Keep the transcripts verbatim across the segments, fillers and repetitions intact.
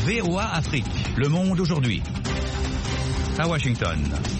V O A Afrique. Le monde aujourd'hui. À Washington.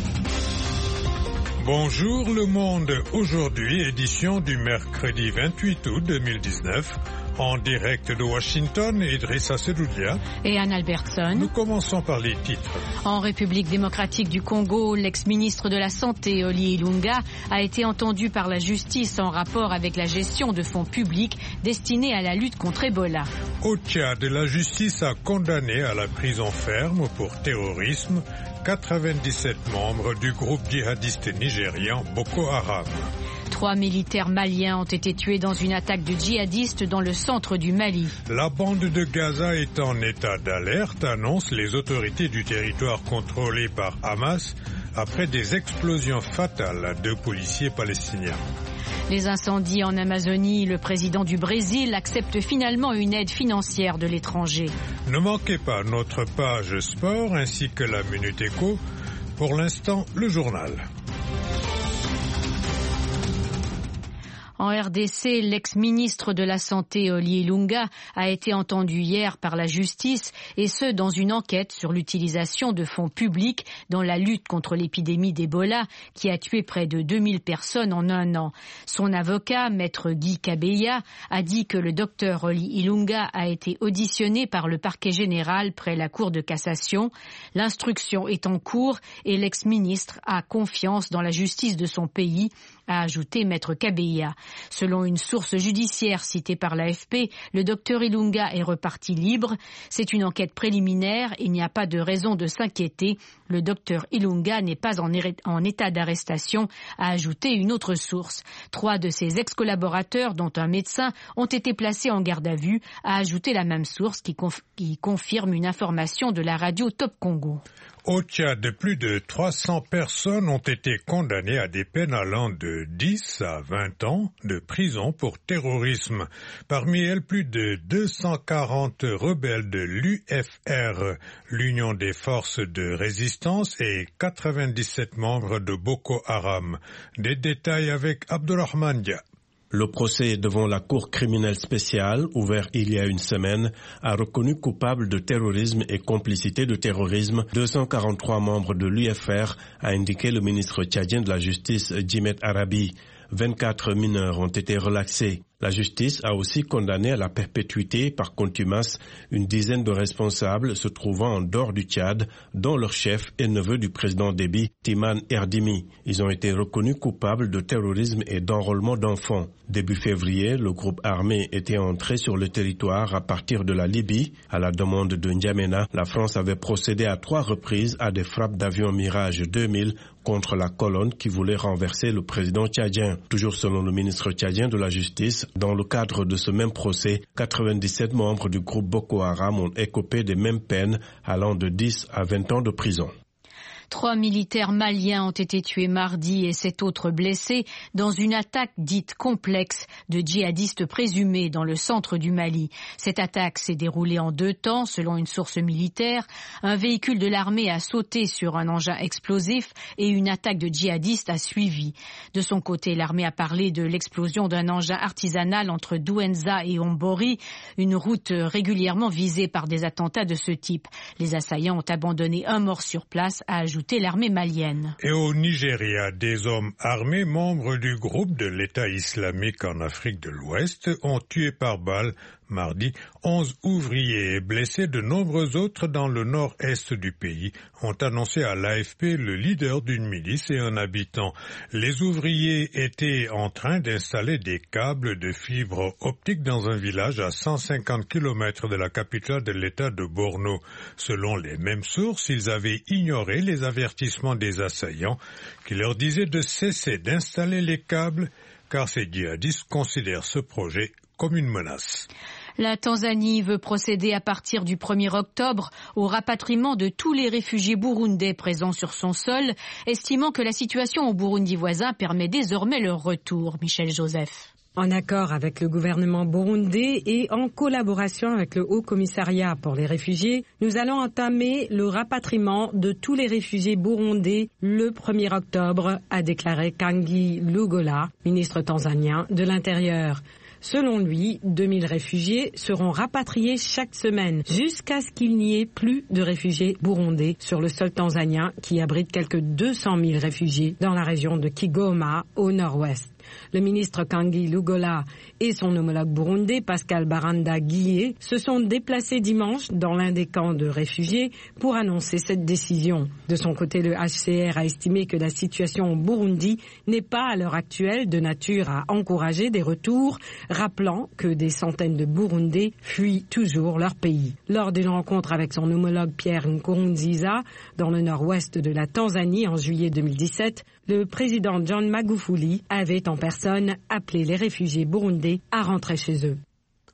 Bonjour le monde aujourd'hui, édition du mercredi vingt-huit août deux mille dix-neuf. En direct de Washington, Idrissa Sedoudia et Anne Albertson. Nous commençons par les titres. En République démocratique du Congo, l'ex-ministre de la Santé, Oli Ilunga, a été entendu par la justice en rapport avec la gestion de fonds publics destinés à la lutte contre Ebola. Au Tchad, la justice a condamné à la prison ferme pour terrorisme quatre-vingt-dix-sept membres du groupe djihadiste nigérian Boko Haram. Trois militaires maliens ont été tués dans une attaque de djihadistes dans le centre du Mali. La bande de Gaza est en état d'alerte, annoncent les autorités du territoire contrôlé par Hamas après des explosions fatales à deux policiers palestiniens. Les incendies en Amazonie, le président du Brésil accepte finalement une aide financière de l'étranger. Ne manquez pas notre page sport ainsi que la Minute Éco. Pour l'instant, le journal. En R D C, l'ex-ministre de la Santé, Oli Ilunga, a été entendu hier par la justice, et ce, dans une enquête sur l'utilisation de fonds publics dans la lutte contre l'épidémie d'Ebola, qui a tué près de deux mille personnes en un an. Son avocat, maître Guy Kabeya, a dit que le docteur Oli Ilunga a été auditionné par le parquet général près la Cour de cassation. L'instruction est en cours et l'ex-ministre a confiance dans la justice de son pays, a ajouté maître Kabeya. Selon une source judiciaire citée par l'A F P, le docteur Ilunga est reparti libre. C'est une enquête préliminaire, il n'y a pas de raison de s'inquiéter. Le docteur Ilunga n'est pas en, er- en état d'arrestation, a ajouté une autre source. Trois de ses ex-collaborateurs, dont un médecin, ont été placés en garde à vue, a ajouté la même source qui, conf- qui confirme une information de la radio Top Congo. Au Tchad, plus de trois cents personnes ont été condamnées à des peines allant de dix à vingt ans de prison pour terrorisme. Parmi elles, plus de deux cent quarante rebelles de l'U F R, l'Union des forces de résistance, et quatre-vingt-dix-sept membres de Boko Haram. Des détails avec Abdurrahman Dia. Le procès devant la Cour criminelle spéciale, ouvert il y a une semaine, a reconnu coupable de terrorisme et complicité de terrorisme deux cent quarante-trois membres de l'U F R, a indiqué le ministre tchadien de la Justice, Djimet Arabi. vingt-quatre mineurs ont été relaxés. La justice a aussi condamné à la perpétuité par contumace une dizaine de responsables se trouvant en dehors du Tchad, dont leur chef et neveu du président Déby, Timan Erdimi. Ils ont été reconnus coupables de terrorisme et d'enrôlement d'enfants. Début février, le groupe armé était entré sur le territoire à partir de la Libye. À la demande de N'Djamena, la France avait procédé à trois reprises à des frappes d'avions Mirage deux mille contre la colonne qui voulait renverser le président tchadien. Toujours selon le ministre tchadien de la Justice, dans le cadre de ce même procès, quatre-vingt-dix-sept membres du groupe Boko Haram ont écopé des mêmes peines allant de dix à vingt ans de prison. Trois militaires maliens ont été tués mardi et sept autres blessés dans une attaque dite complexe de djihadistes présumés dans le centre du Mali. Cette attaque s'est déroulée en deux temps, selon une source militaire. Un véhicule de l'armée a sauté sur un engin explosif et une attaque de djihadistes a suivi. De son côté, l'armée a parlé de l'explosion d'un engin artisanal entre Douenza et Ombori, une route régulièrement visée par des attentats de ce type. Les assaillants ont abandonné un mort sur place, a ajouté l'armée malienne. Et au Nigeria, des hommes armés membres du groupe de l'État islamique en Afrique de l'Ouest ont tué par balle mardi onze ouvriers et blessé de nombreux autres dans le nord-est du pays, ont annoncé à l'A F P le leader d'une milice et un habitant. Les ouvriers étaient en train d'installer des câbles de fibre optique dans un village à cent cinquante kilomètres de la capitale de l'État de Borno. Selon les mêmes sources, ils avaient ignoré les avertissements des assaillants qui leur disaient de cesser d'installer les câbles car ces djihadistes considèrent ce projet comme une menace. La Tanzanie veut procéder à partir du premier octobre au rapatriement de tous les réfugiés burundais présents sur son sol, estimant que la situation au Burundi voisin permet désormais leur retour. Michel Joseph. En accord avec le gouvernement burundais et en collaboration avec le Haut Commissariat pour les réfugiés, nous allons entamer le rapatriement de tous les réfugiés burundais le premier octobre, a déclaré Kangi Lugola, ministre tanzanien de l'Intérieur. Selon lui, deux mille réfugiés seront rapatriés chaque semaine jusqu'à ce qu'il n'y ait plus de réfugiés burundais sur le sol tanzanien qui abrite quelques deux cent mille réfugiés dans la région de Kigoma au nord-ouest. Le ministre Kangi Lugola et son homologue burundais Pascal Baranda Guillé se sont déplacés dimanche dans l'un des camps de réfugiés pour annoncer cette décision. De son côté, le H C R a estimé que la situation au Burundi n'est pas à l'heure actuelle de nature à encourager des retours, rappelant que des centaines de Burundais fuient toujours leur pays. Lors d'une rencontre avec son homologue Pierre Nkurunziza dans le nord-ouest de la Tanzanie en juillet deux mille dix-sept, le président John Magufuli avait en personne appelé les réfugiés burundais à rentrer chez eux.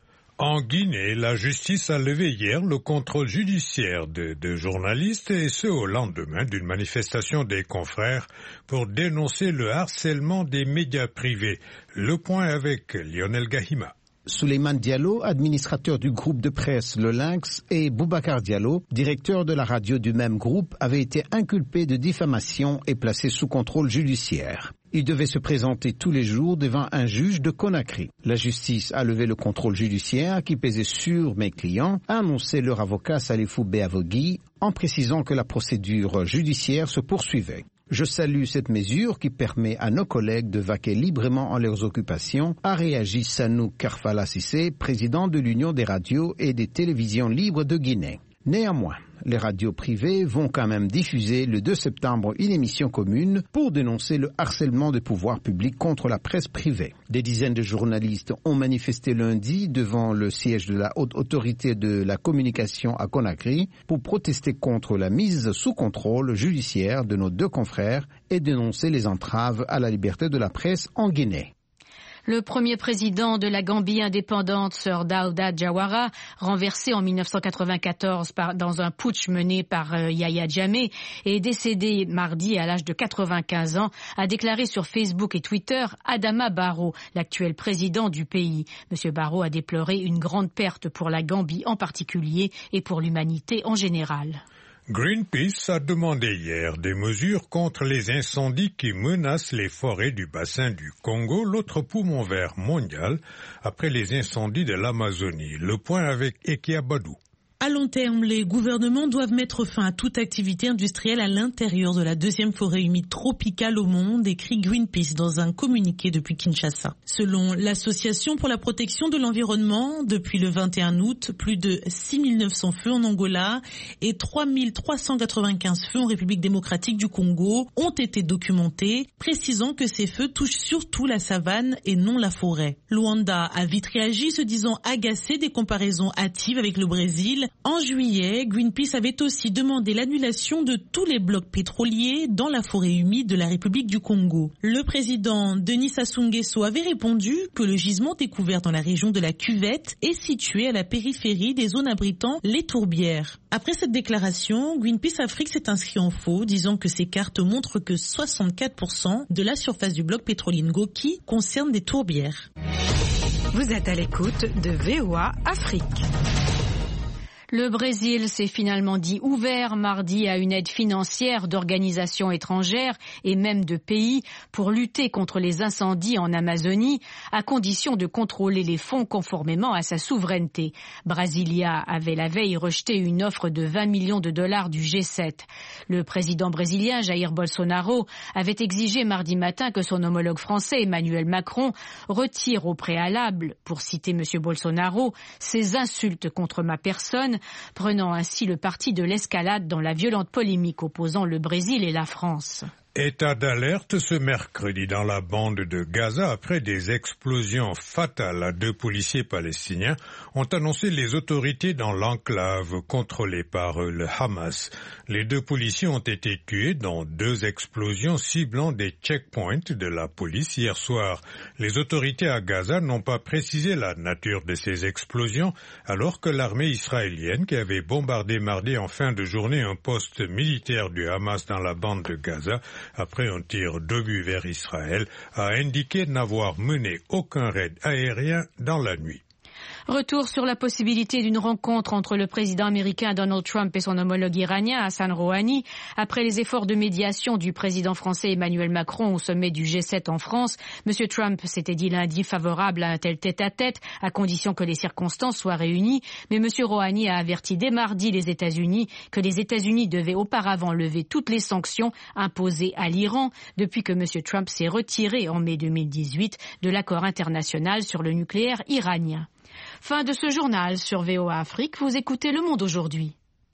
En Guinée, la justice a levé hier le contrôle judiciaire de deux journalistes et ce au lendemain d'une manifestation des confrères pour dénoncer le harcèlement des médias privés. Le point avec Lionel Gahima. Souleymane Diallo, administrateur du groupe de presse Le Lynx, et Boubacar Diallo, directeur de la radio du même groupe, avaient été inculpés de diffamation et placés sous contrôle judiciaire. Ils devaient se présenter tous les jours devant un juge de Conakry. La justice a levé le contrôle judiciaire qui pesait sur mes clients, a annoncé leur avocat Salifou Beavogui, en précisant que la procédure judiciaire se poursuivait. Je salue cette mesure qui permet à nos collègues de vaquer librement en leurs occupations, a réagi Sanou Karfala Sissé, président de l'Union des radios et des télévisions libres de Guinée. Néanmoins, les radios privées vont quand même diffuser le deux septembre une émission commune pour dénoncer le harcèlement des pouvoirs publics contre la presse privée. Des dizaines de journalistes ont manifesté lundi devant le siège de la haute autorité de la communication à Conakry pour protester contre la mise sous contrôle judiciaire de nos deux confrères et dénoncer les entraves à la liberté de la presse en Guinée. Le premier président de la Gambie indépendante, Sir Dawda Jawara, renversé en mille neuf cent quatre-vingt-quatorze par, dans un putsch mené par euh, Yahya Jammeh, est décédé mardi à l'âge de quatre-vingt-quinze ans, a déclaré sur Facebook et Twitter Adama Barrow, l'actuel président du pays. Monsieur Barrow a déploré une grande perte pour la Gambie en particulier et pour l'humanité en général. Greenpeace a demandé hier des mesures contre les incendies qui menacent les forêts du bassin du Congo, l'autre poumon vert mondial, après les incendies de l'Amazonie. Le point avec Ekia Badou. À long terme, les gouvernements doivent mettre fin à toute activité industrielle à l'intérieur de la deuxième forêt humide tropicale au monde, écrit Greenpeace dans un communiqué depuis Kinshasa. Selon l'Association pour la protection de l'environnement, depuis le vingt et un août, plus de six mille neuf cents feux en Angola et trois mille trois cent quatre-vingt-quinze feux en République démocratique du Congo ont été documentés, précisant que ces feux touchent surtout la savane et non la forêt. Luanda a vite réagi, se disant agacé des comparaisons hâtives avec le Brésil. En juillet, Greenpeace avait aussi demandé l'annulation de tous les blocs pétroliers dans la forêt humide de la République du Congo. Le président Denis Sassou Nguesso avait répondu que le gisement découvert dans la région de la Cuvette est situé à la périphérie des zones abritant les tourbières. Après cette déclaration, Greenpeace Afrique s'est inscrit en faux, disant que ces cartes montrent que soixante-quatre pour cent de la surface du bloc pétrolier Ngoki concerne des tourbières. Vous êtes à l'écoute de V O A Afrique. Le Brésil s'est finalement dit ouvert mardi à une aide financière d'organisations étrangères et même de pays pour lutter contre les incendies en Amazonie, à condition de contrôler les fonds conformément à sa souveraineté. Brasilia avait la veille rejeté une offre de vingt millions de dollars du G sept. Le président brésilien Jair Bolsonaro avait exigé mardi matin que son homologue français Emmanuel Macron retire au préalable, pour citer M. Bolsonaro, ses insultes contre ma personne, prenant ainsi le parti de l'escalade dans la violente polémique opposant le Brésil et la France. État d'alerte ce mercredi dans la bande de Gaza après des explosions fatales à deux policiers palestiniens, ont annoncé les autorités dans l'enclave contrôlée par le Hamas. Les deux policiers ont été tués dans deux explosions ciblant des checkpoints de la police hier soir. Les autorités à Gaza n'ont pas précisé la nature de ces explosions, alors que l'armée israélienne, qui avait bombardé mardi en fin de journée un poste militaire du Hamas dans la bande de Gaza, après un tir d'obus vers Israël, a indiqué n'avoir mené aucun raid aérien dans la nuit. Retour sur la possibilité d'une rencontre entre le président américain Donald Trump et son homologue iranien Hassan Rouhani. Après les efforts de médiation du président français Emmanuel Macron au sommet du G sept en France, M. Trump s'était dit lundi favorable à un tel tête-à-tête, à condition que les circonstances soient réunies. Mais M. Rouhani a averti dès mardi les États-Unis que les États-Unis devaient auparavant lever toutes les sanctions imposées à l'Iran depuis que M. Trump s'est retiré en mai deux mille dix-huit de l'accord international sur le nucléaire iranien. Fin de ce journal sur V O A Afrique. Vous écoutez Le Monde aujourd'hui.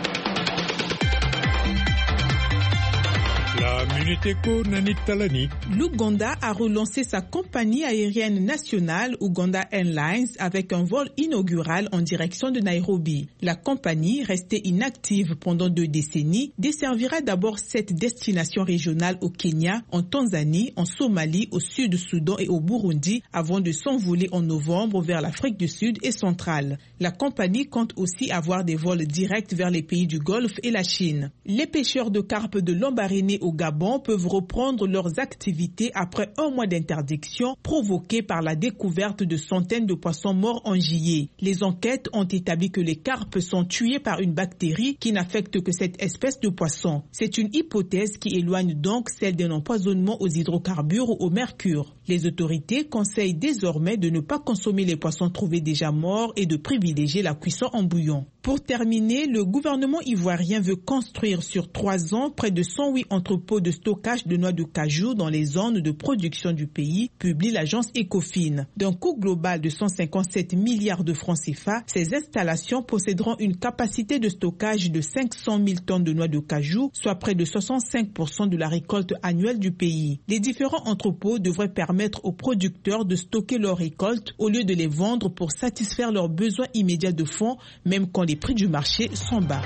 La Minute Éco, Nanit Talani. L'Ouganda a relancé sa compagnie aérienne nationale Uganda Airlines avec un vol inaugural en direction de Nairobi. La compagnie, restée inactive pendant deux décennies, desservira d'abord sept destinations régionales au Kenya, en Tanzanie, en Somalie, au Sud-Soudan et au Burundi avant de s'envoler en novembre vers l'Afrique du Sud et centrale. La compagnie compte aussi avoir des vols directs vers les pays du Golfe et la Chine. Les pêcheurs de carpes de Lambaréné au Gabon peuvent reprendre leurs activités après un mois d'interdiction provoquée par la découverte de centaines de poissons morts en juillet. Les enquêtes ont établi que les carpes sont tuées par une bactérie qui n'affecte que cette espèce de poisson. C'est une hypothèse qui éloigne donc celle d'un empoisonnement aux hydrocarbures ou au mercure. Les autorités conseillent désormais de ne pas consommer les poissons trouvés déjà morts et de privilégier la cuisson en bouillon. Pour terminer, le gouvernement ivoirien veut construire sur trois ans près de cent huit entrepôts de stockage de noix de cajou dans les zones de production du pays, publie l'agence Ecofin. D'un coût global de cent cinquante-sept milliards de francs C F A, ces installations posséderont une capacité de stockage de cinq cent mille tonnes de noix de cajou, soit près de soixante-cinq pour cent de la récolte annuelle du pays. Les différents entrepôts devraient permettre aux producteurs de stocker leurs récoltes au lieu de les vendre pour satisfaire leurs besoins immédiats de fonds, même quand les prix du marché sont bas.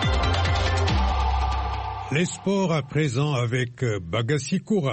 Les sports à présent avec Bagassi Koura.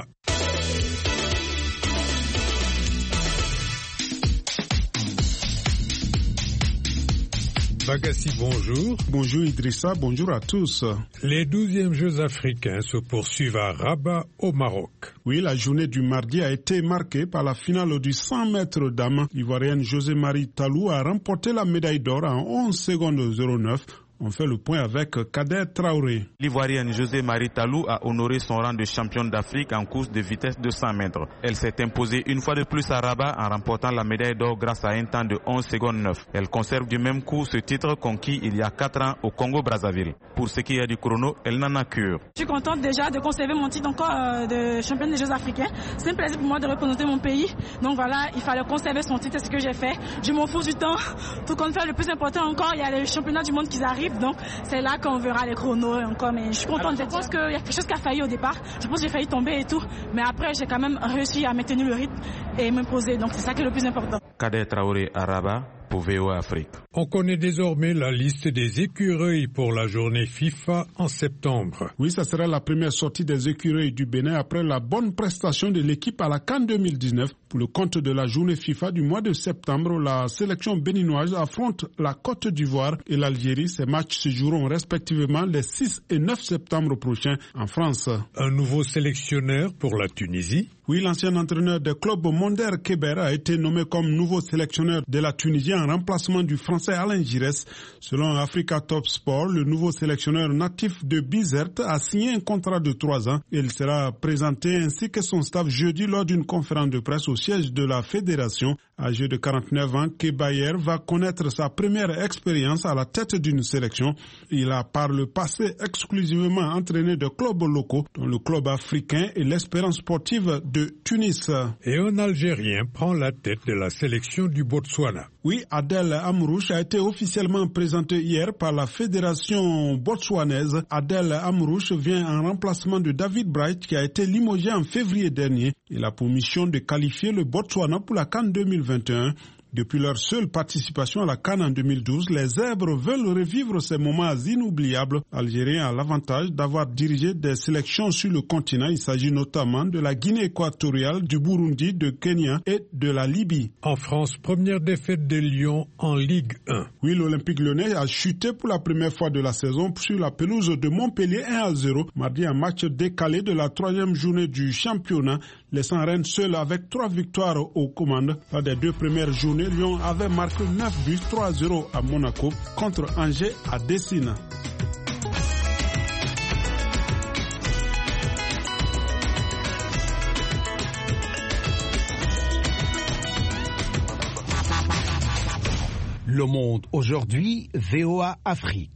Bagassi, bonjour. Bonjour Idrissa, bonjour à tous. Les douzièmes Jeux africains se poursuivent à Rabat, au Maroc. Oui, la journée du mardi a été marquée par la finale du cent mètres dames. L'Ivoirienne José-Marie Talou a remporté la médaille d'or en onze secondes zéro neuf. On fait le point avec Kader Traoré. L'Ivoirienne José-Marie Talou a honoré son rang de championne d'Afrique en course de vitesse de cent mètres. Elle s'est imposée une fois de plus à Rabat en remportant la médaille d'or grâce à un temps de onze secondes neuf. Elle conserve du même coup ce titre conquis il y a quatre ans au Congo-Brazzaville. Pour ce qui est du chrono, elle n'en a cure. Je suis contente déjà de conserver mon titre encore euh, de championne des Jeux africains. C'est un plaisir pour moi de représenter mon pays. Donc voilà, il fallait conserver son titre, c'est ce que j'ai fait. Je m'en fous du temps. Tout compte fait, le plus important encore, il y a les championnats du monde qui arrivent. Donc c'est là qu'on verra les chronos encore. Mais je suis contente. Je pense qu'il y a quelque chose qui a failli au départ. Je pense que j'ai failli tomber et tout. Mais après, j'ai quand même réussi à maintenir le rythme et m'imposer. Donc c'est ça qui est le plus important. Kader Traoré à Rabat pour V O A Afrique. On connaît désormais la liste des écureuils pour la journée FIFA en septembre. Oui, ça sera la première sortie des écureuils du Bénin après la bonne prestation de l'équipe à la CAN deux mille dix-neuf. Pour le compte de la journée FIFA du mois de septembre, la sélection béninoise affronte la Côte d'Ivoire et l'Algérie. Ces matchs se joueront respectivement les six et neuf septembre prochains en France. Un nouveau sélectionneur pour la Tunisie. Oui, l'ancien entraîneur des clubs Monder Kéber a été nommé comme nouveau sélectionneur de la Tunisie en remplacement du français Alain Giresse. Selon Africa Top Sport, le nouveau sélectionneur natif de Bizerte a signé un contrat de trois ans. Il sera présenté ainsi que son staff jeudi lors d'une conférence de presse au siège de la fédération. Âgé de quarante-neuf ans, Kebayer va connaître sa première expérience à la tête d'une sélection. Il a par le passé exclusivement entraîné de clubs locaux, dont le club africain et l'Espérance sportive de Tunis. Et un Algérien prend la tête de la sélection du Botswana. Oui, Adel Amrouche a été officiellement présenté hier par la fédération botswanaise. Adel Amrouche vient en remplacement de David Bright qui a été limogé en février dernier. Il a pour mission de qualifier le Botswana pour la CAN deux mille vingt et un. Depuis leur seule participation à la CAN en deux mille douze, les Zèbres veulent revivre ces moments inoubliables. L'Algérien a l'avantage d'avoir dirigé des sélections sur le continent. Il s'agit notamment de la Guinée équatoriale, du Burundi, de Kenya et de la Libye. En France, première défaite des Lions en Ligue un. Oui, l'Olympique Lyonnais a chuté pour la première fois de la saison sur la pelouse de Montpellier un à zéro. Mardi, un match décalé de la troisième journée du championnat, laissant Rennes seul avec trois victoires aux commandes. Lors des deux premières journées dernier, Lyon avait marqué neuf buts, trois zéro à Monaco contre Angers à Dessine. Le Monde aujourd'hui, V O A Afrique.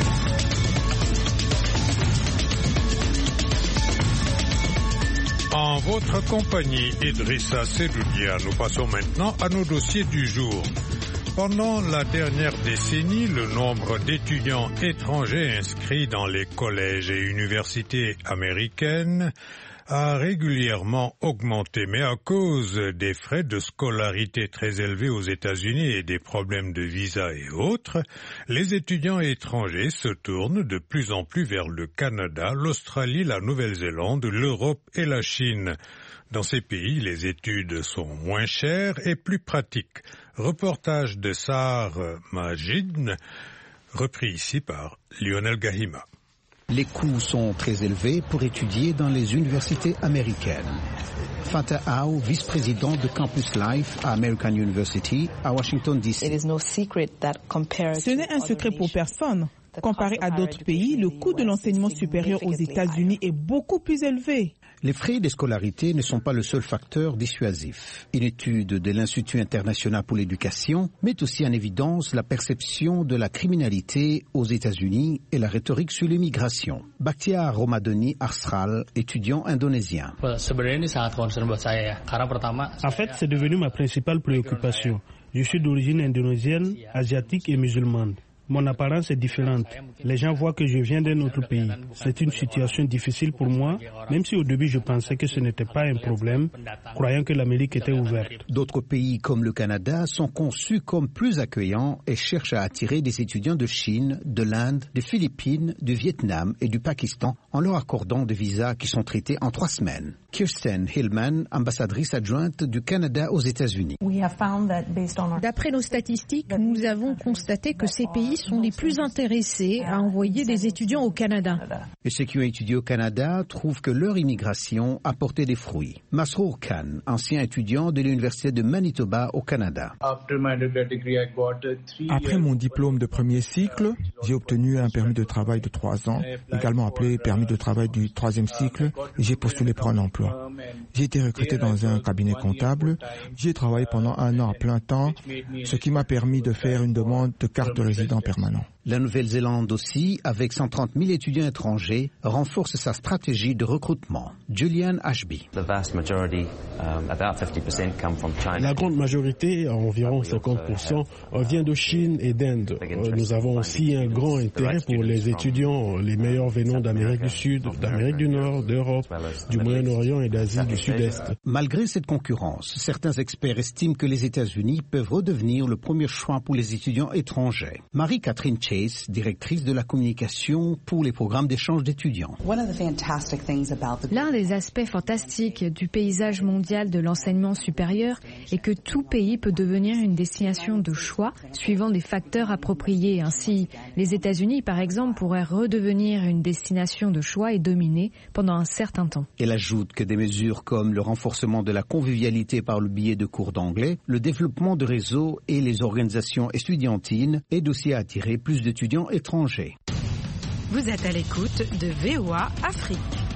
En votre compagnie, Idrissa Sedoudia, nous passons maintenant à nos dossiers du jour. Pendant la dernière décennie, le nombre d'étudiants étrangers inscrits dans les collèges et universités américaines a régulièrement augmenté, mais à cause des frais de scolarité très élevés aux États-Unis et des problèmes de visa et autres, les étudiants étrangers se tournent de plus en plus vers le Canada, l'Australie, la Nouvelle-Zélande, l'Europe et la Chine. Dans ces pays, les études sont moins chères et plus pratiques. Reportage de Sahar Majid, repris ici par Lionel Gahima. Les coûts sont très élevés pour étudier dans les universités américaines. Fatah Aou, vice-président de Campus Life à American University à Washington, D C. Ce n'est un secret pour personne. Comparé à d'autres pays, le coût de l'enseignement supérieur aux États-Unis est beaucoup plus élevé. Les frais de scolarité ne sont pas le seul facteur dissuasif. Une étude de l'Institut international pour l'éducation met aussi en évidence la perception de la criminalité aux États-Unis et la rhétorique sur l'immigration. Bakhtiar Romadoni Arsral, étudiant indonésien. En fait, c'est devenu ma principale préoccupation. Je suis d'origine indonésienne, asiatique et musulmane. Mon apparence est différente. Les gens voient que je viens d'un autre pays. C'est une situation difficile pour moi, même si au début je pensais que ce n'était pas un problème, croyant que l'Amérique était ouverte. D'autres pays comme le Canada sont conçus comme plus accueillants et cherchent à attirer des étudiants de Chine, de l'Inde, des Philippines, du Vietnam et du Pakistan en leur accordant des visas qui sont traités en trois semaines. Kirsten Hillman, ambassadrice adjointe du Canada aux États-Unis. D'après nos statistiques, nous avons constaté que ces pays sont les plus intéressés à envoyer des étudiants au Canada. Et ceux qui ont étudié au Canada trouvent que leur immigration a porté des fruits. Masrour Khan, ancien étudiant de l'Université de Manitoba au Canada. Après mon diplôme de premier cycle, j'ai obtenu un permis de travail de trois ans, également appelé permis de travail du troisième cycle, et j'ai postulé pour un emploi. J'ai été recruté dans un cabinet comptable. J'ai travaillé pendant un an à plein temps, ce qui m'a permis de faire une demande de carte de résident permanent. La Nouvelle-Zélande aussi, avec cent trente mille étudiants étrangers, renforce sa stratégie de recrutement. Julian Ashby. La grande majorité, environ cinquante pour cent, vient de Chine et d'Inde. Nous avons aussi un grand intérêt pour les étudiants, les meilleurs venant d'Amérique du Sud, d'Amérique du Nord, d'Europe, du Moyen-Orient et d'Asie du Sud-Est. Malgré cette concurrence, certains experts estiment que les États-Unis peuvent redevenir le premier choix pour les étudiants étrangers. Marie-Catherine Chase, directrice de la communication pour les programmes d'échange d'étudiants. L'un des aspects fantastiques du paysage mondial de l'enseignement supérieur est que tout pays peut devenir une destination de choix suivant des facteurs appropriés. Ainsi, les États-Unis, par exemple, pourraient redevenir une destination de choix et dominée pendant un certain temps. Elle ajoute que des mesures comme le renforcement de la convivialité par le biais de cours d'anglais, le développement de réseaux et les organisations estudiantines aident aussi à attirer plus d'étudiants étrangers. Vous êtes à l'écoute de V O A Afrique.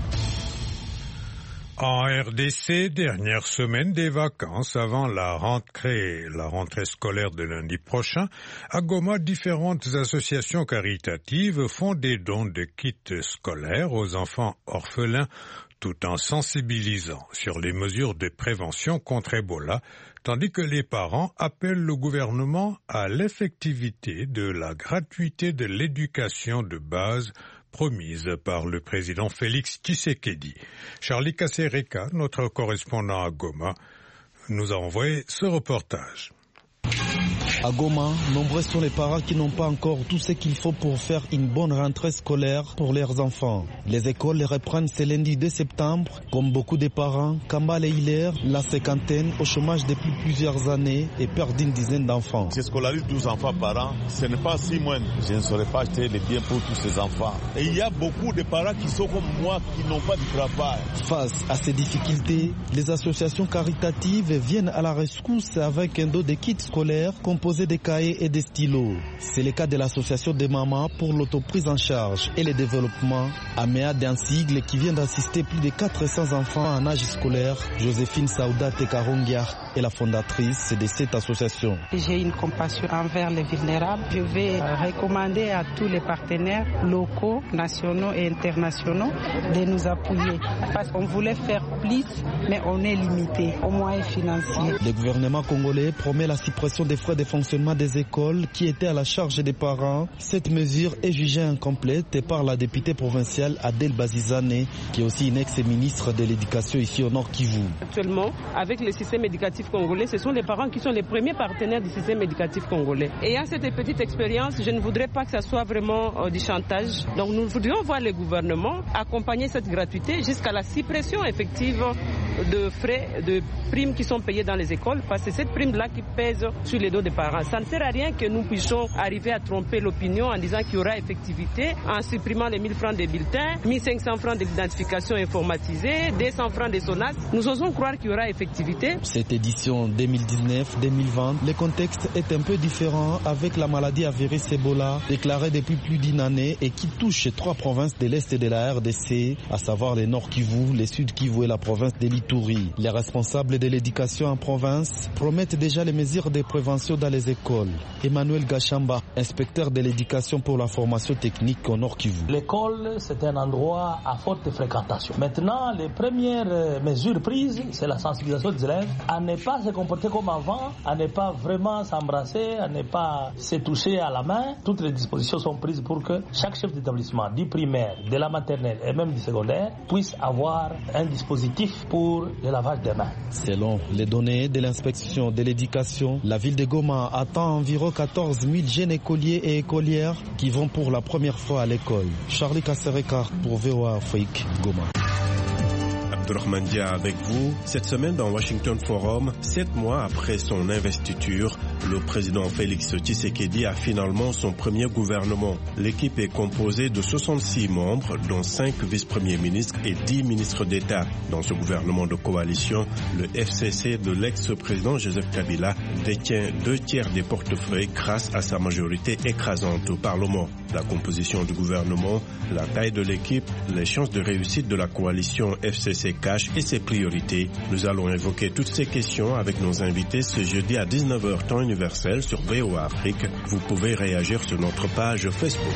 En R D C, dernière semaine des vacances avant la rentrée, la rentrée scolaire de lundi prochain, à Goma, différentes associations caritatives font des dons de kits scolaires aux enfants orphelins tout en sensibilisant sur les mesures de prévention contre Ebola, tandis que les parents appellent le gouvernement à l'effectivité de la gratuité de l'éducation de base promise par le président Félix Tshisekedi. Charlie Kasereka, notre correspondant à Goma, nous a envoyé ce reportage. À Goma, nombreux sont les parents qui n'ont pas encore tout ce qu'il faut pour faire une bonne rentrée scolaire pour leurs enfants. Les écoles les reprennent ce lundi deux septembre. Comme beaucoup de parents, Kambale Hilaire, la cinquantaine, au chômage depuis plusieurs années et perd une dizaine d'enfants. Je scolarise douze enfants par an, ce n'est pas si moins. Je ne saurais pas acheter les biens pour tous ces enfants. Et il y a beaucoup de parents qui sont comme moi, qui n'ont pas de travail. Face à ces difficultés, les associations caritatives viennent à la rescousse avec un dos de kits scolaires composé des cahiers et des stylos. C'est le cas de l'association des mamans pour l'autoprise en charge et le développement, Améa d'un sigle qui vient d'assister plus de quatre cents enfants en âge scolaire. Joséphine Saouda Tekarongia est la fondatrice de cette association. J'ai une compassion envers les vulnérables. Je vais recommander à tous les partenaires locaux, nationaux et internationaux de nous appuyer parce qu'on voulait faire plus, mais on est limité aux moyens financiers. Le gouvernement congolais promet la suppression des frais de fonctionnement des écoles qui étaient à la charge des parents. Cette mesure est jugée incomplète par la députée provinciale Adèle Bazizane, qui est aussi une ex-ministre de l'Éducation ici au Nord Kivu. Actuellement, avec le système éducatif congolais, ce sont les parents qui sont les premiers partenaires du système éducatif congolais. Et à cette petite expérience, je ne voudrais pas que ça soit vraiment euh, du chantage. Donc nous voudrions voir le gouvernement accompagner cette gratuité jusqu'à la suppression effective de frais, de primes qui sont payées dans les écoles, parce que c'est cette prime-là qui pèse sur les dos des parents. Ça ne sert à rien que nous puissions arriver à tromper l'opinion en disant qu'il y aura effectivité en supprimant les mille francs des bulletins, mille cinq cents francs de l'identification informatisée, deux cents francs des SONAS. Nous osons croire qu'il y aura effectivité. Cette édition deux mille dix-neuf deux mille vingt, le contexte est un peu différent avec la maladie à virus Ebola déclarée depuis plus d'une année et qui touche trois provinces de l'Est de la R D C, à savoir les Nord Kivu, les Sud Kivu et la province de l'Ituri. Les responsables de l'éducation en province promettent déjà les mesures de prévention dans les écoles. Emmanuel Gachamba, inspecteur de l'éducation pour la formation technique au Nord Kivu. L'école, c'est un endroit à forte fréquentation. Maintenant, les premières mesures prises, c'est la sensibilisation des élèves à ne pas se comporter comme avant, à ne pas vraiment s'embrasser, à ne pas se toucher à la main. Toutes les dispositions sont prises pour que chaque chef d'établissement, du primaire, de la maternelle et même du secondaire, puisse avoir un dispositif pour le lavage des mains. Selon les données de l'inspection de l'éducation, la ville de Goma attend environ quatorze mille jeunes écoliers et écolières qui vont pour la première fois à l'école. Charlie Kassereka pour V O A Afrique, Goma. Abdourahmane Dia avec vous. Cette semaine dans Washington Forum, sept mois après son investiture, le président Félix Tshisekedi a finalement son premier gouvernement. L'équipe est composée de soixante-six membres, dont cinq vice-premiers ministres et dix ministres d'État. Dans ce gouvernement de coalition, le F C C de l'ex-président Joseph Kabila détient deux tiers des portefeuilles grâce à sa majorité écrasante au Parlement. La composition du gouvernement, la taille de l'équipe, les chances de réussite de la coalition F C C cash et ses priorités. Nous allons évoquer toutes ces questions avec nos invités ce jeudi à dix-neuf heures temps universel sur V O A Afrique. Vous pouvez réagir sur notre page Facebook.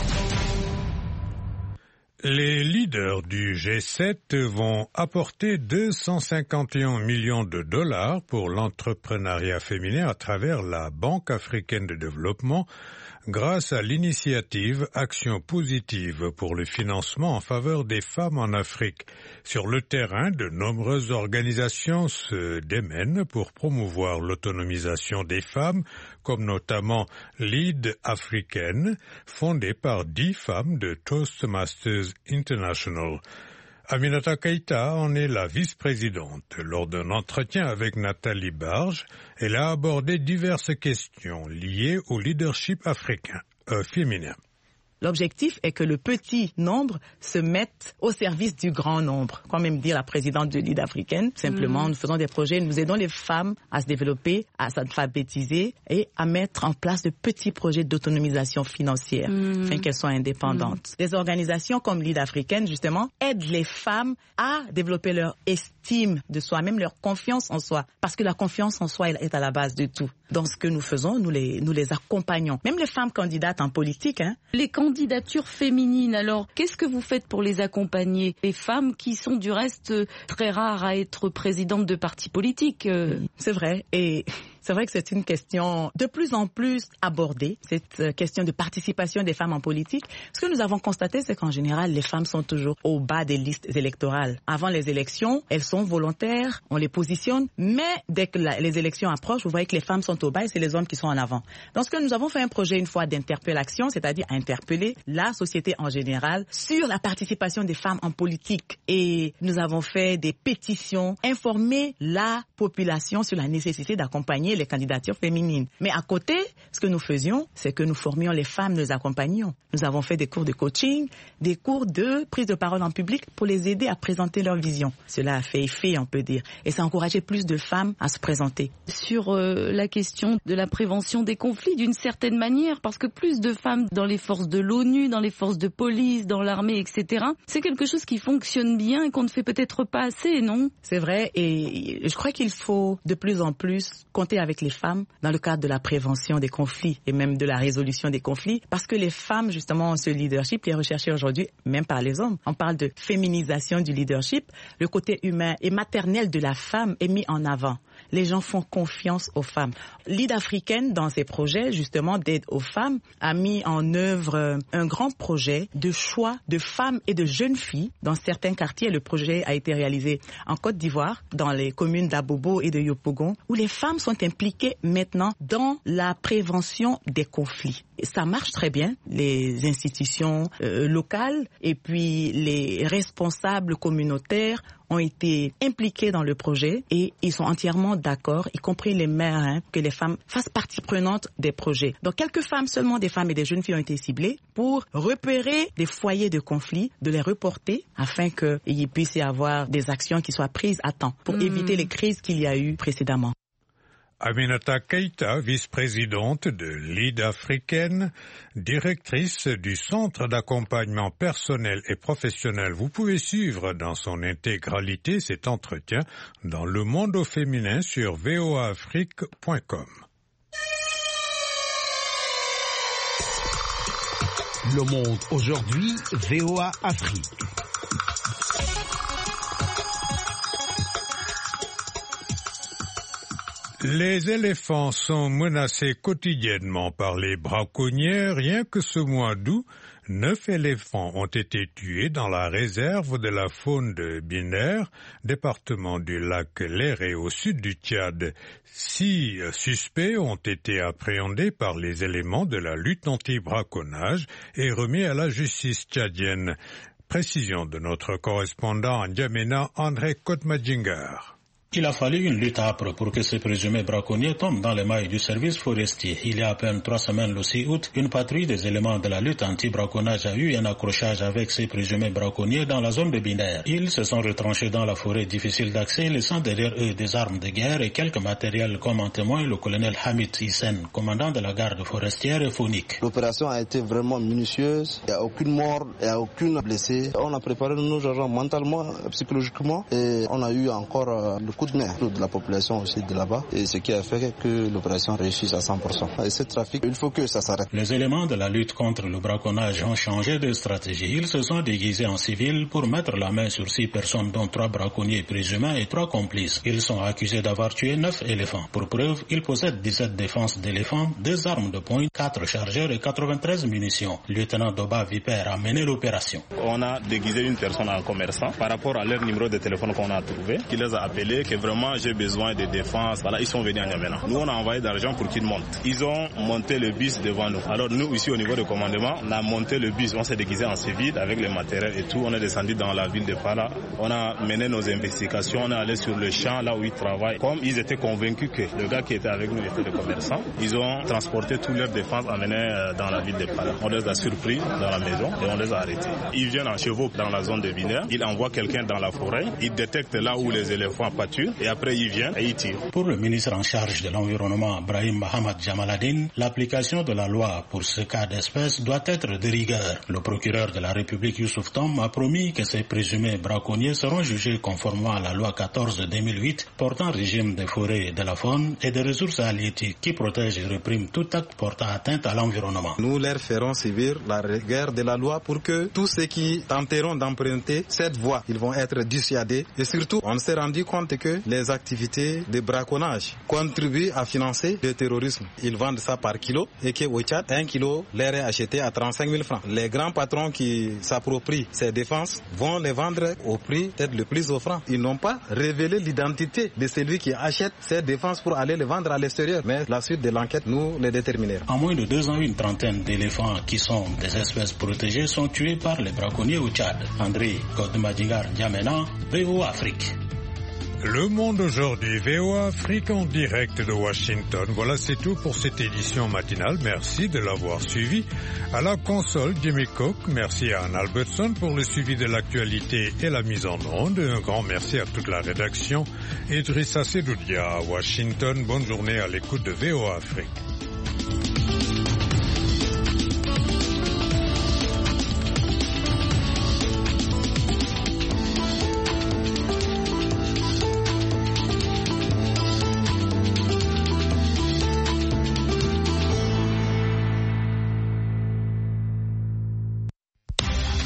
Les leaders du G sept vont apporter deux cent cinquante et un millions de dollars pour l'entrepreneuriat féminin à travers la Banque africaine de développement grâce à l'initiative Action positive pour le financement en faveur des femmes en Afrique. Sur le terrain, de nombreuses organisations se démènent pour promouvoir l'autonomisation des femmes, comme notamment Lead Africaine, fondée par dix femmes de Toastmasters International. Aminata Keïta en est la vice-présidente. Lors d'un entretien avec Nathalie Barge, elle a abordé diverses questions liées au leadership africain euh, féminin. L'objectif est que le petit nombre se mette au service du grand nombre. Comme aime dire la présidente de Lead Africaine, simplement, mmh. nous faisons des projets, nous aidons les femmes à se développer, à s'alphabétiser et à mettre en place de petits projets d'autonomisation financière, mmh. afin qu'elles soient indépendantes. Mmh. Des organisations comme Lead Africaine, justement, aident les femmes à développer leur estime de soi, même leur confiance en soi, parce que la confiance en soi elle est à la base de tout. Dans ce que nous faisons, nous les, nous les accompagnons. Même les femmes candidates en politique, hein. Les candidatures féminines, alors, qu'est-ce que vous faites pour les accompagner? Les femmes qui sont du reste très rares à être présidentes de partis politiques. Euh... C'est vrai. Et C'est vrai que c'est une question de plus en plus abordée, cette question de participation des femmes en politique. Ce que nous avons constaté, c'est qu'en général, les femmes sont toujours au bas des listes électorales. Avant les élections, elles sont volontaires, on les positionne, mais dès que la, les élections approchent, vous voyez que les femmes sont au bas et c'est les hommes qui sont en avant. Donc, ce que nous avons fait un projet une fois d'interpellation, c'est-à-dire interpeller la société en général sur la participation des femmes en politique. Et nous avons fait des pétitions, informer la population sur la nécessité d'accompagner les candidatures féminines. Mais à côté, ce que nous faisions, c'est que nous formions les femmes, nous les accompagnions. Nous avons fait des cours de coaching, des cours de prise de parole en public pour les aider à présenter leur vision. Cela a fait effet, on peut dire. Et ça a encouragé plus de femmes à se présenter. Sur euh, la question de la prévention des conflits, d'une certaine manière, parce que plus de femmes dans les forces de l'ONU, dans les forces de police, dans l'armée, et cetera, c'est quelque chose qui fonctionne bien et qu'on ne fait peut-être pas assez, non? C'est vrai, et je crois qu'il faut de plus en plus compter avec les femmes dans le cadre de la prévention des conflits et même de la résolution des conflits, parce que les femmes, justement, ont ce leadership qui est recherché aujourd'hui, même par les hommes. On parle de féminisation du leadership. Le côté humain et maternel de la femme est mis en avant. Les gens font confiance aux femmes. Lead africaine, dans ses projets, justement, d'aide aux femmes, a mis en œuvre un grand projet de choix de femmes et de jeunes filles dans certains quartiers. Le projet a été réalisé en Côte d'Ivoire, dans les communes d'Abobo et de Yopougon, où les femmes sont impliquées maintenant dans la prévention des conflits. Et ça marche très bien. Les institutions euh, locales et puis les responsables communautaires ont été impliqués dans le projet et ils sont entièrement d'accord, y compris les maires, hein, que les femmes fassent partie prenante des projets. Donc quelques femmes, seulement des femmes et des jeunes filles ont été ciblées pour repérer des foyers de conflit, de les reporter afin qu'il puisse y avoir des actions qui soient prises à temps pour mmh. éviter les crises qu'il y a eu précédemment. Aminata Keïta, vice-présidente de Lead africaine, directrice du Centre d'accompagnement personnel et professionnel. Vous pouvez suivre dans son intégralité cet entretien dans Le Monde au féminin sur v o a afrique point com. Le Monde aujourd'hui, V O A Afrique. Les éléphants sont menacés quotidiennement par les braconniers. Rien que ce mois d'août, neuf éléphants ont été tués dans la réserve de la faune de Biner, département du lac Léré au sud du Tchad. Six suspects ont été appréhendés par les éléments de la lutte anti-braconnage et remis à la justice tchadienne. Précision de notre correspondant en N'Djamena, André Kotmadjingar. Il a fallu une lutte âpre pour que ces présumés braconniers tombent dans les mailles du service forestier. Il y a à peine trois semaines, le six août, une patrouille des éléments de la lutte anti-braconnage a eu un accrochage avec ces présumés braconniers dans la zone de Biner. Ils se sont retranchés dans la forêt difficile d'accès, laissant derrière eux des armes de guerre et quelques matériels, comme en témoigne le colonel Hamid Hissen, commandant de la garde forestière et faunique. L'opération a été vraiment minutieuse. Il n'y a aucune mort, il n'y a aucune blessée. On a préparé nos agents mentalement, psychologiquement, et on a eu encore le coup de main de la population aussi de là-bas, et ce qui a fait que l'opération réussisse à cent pour cent. Et ce trafic, il faut que ça s'arrête. Les éléments de la lutte contre le braconnage ont changé de stratégie. Ils se sont déguisés en civils pour mettre la main sur six personnes, dont trois braconniers présumés et trois complices. Ils sont accusés d'avoir tué neuf éléphants. Pour preuve, ils possèdent dix-sept défenses d'éléphants, deux armes de poing, quatre chargeurs et quatre-vingt-treize munitions. Lieutenant Doba Viper a mené l'opération. On a déguisé une personne en commerçant par rapport à leur numéro de téléphone qu'on a trouvé, qui les a appelés, que vraiment j'ai besoin de défense. Voilà, ils sont venus à N'Djamena. Nous, on a envoyé de l'argent pour qu'ils montent. Ils ont monté le bus devant nous. Alors nous, ici au niveau du commandement, on a monté le bus. On s'est déguisé en civil avec les matériels et tout. On est descendu dans la ville de Pala. On a mené nos investigations. On est allé sur le champ là où ils travaillent. Comme ils étaient convaincus que le gars qui était avec nous était le commerçant, ils ont transporté toute leur défense emmené dans la ville de Pala. On les a surpris dans la maison et on les a arrêtés. Ils viennent en chevaux dans la zone de Biner. Ils envoient quelqu'un dans la forêt. Ils détectent là où les éléphants pâturent. Et après, ils viennent et ils tirent. Pour le ministre en charge de l'environnement, Brahim Mohamed Jamaladine, l'application de la loi pour ce cas d'espèce doit être de rigueur. Le procureur de la République, Youssouf Tom, a promis que ces présumés braconniers seront jugés conformément à la loi quatorze de deux mille huit portant régime des forêts et de la faune et des ressources halieutiques qui protège et réprime tout acte portant atteinte à l'environnement. Nous leur ferons subir la rigueur de la loi pour que tous ceux qui tenteront d'emprunter cette voie, ils vont être dissuadés. Et surtout, on s'est rendu compte que que les activités de braconnage contribuent à financer le terrorisme. Ils vendent ça par kilo et qu'au Tchad, un kilo leur est acheté à trente-cinq mille francs. Les grands patrons qui s'approprient ces défenses vont les vendre au prix peut-être le plus offrant. Ils n'ont pas révélé l'identité de celui qui achète ces défenses pour aller les vendre à l'extérieur. Mais la suite de l'enquête nous les déterminera. En moins de deux ans, une trentaine d'éléphants qui sont des espèces protégées sont tués par les braconniers au Tchad. André Godmadingar Diamena, V O Afrique. Le Monde aujourd'hui, V O Afrique en direct de Washington. Voilà, c'est tout pour cette édition matinale. Merci de l'avoir suivi. À la console, Jimmy Cook. Merci à Anne Albertson pour le suivi de l'actualité et la mise en onde. Un grand merci à toute la rédaction. Idrissa Sedoudia à Washington. Bonne journée à l'écoute de V O Afrique.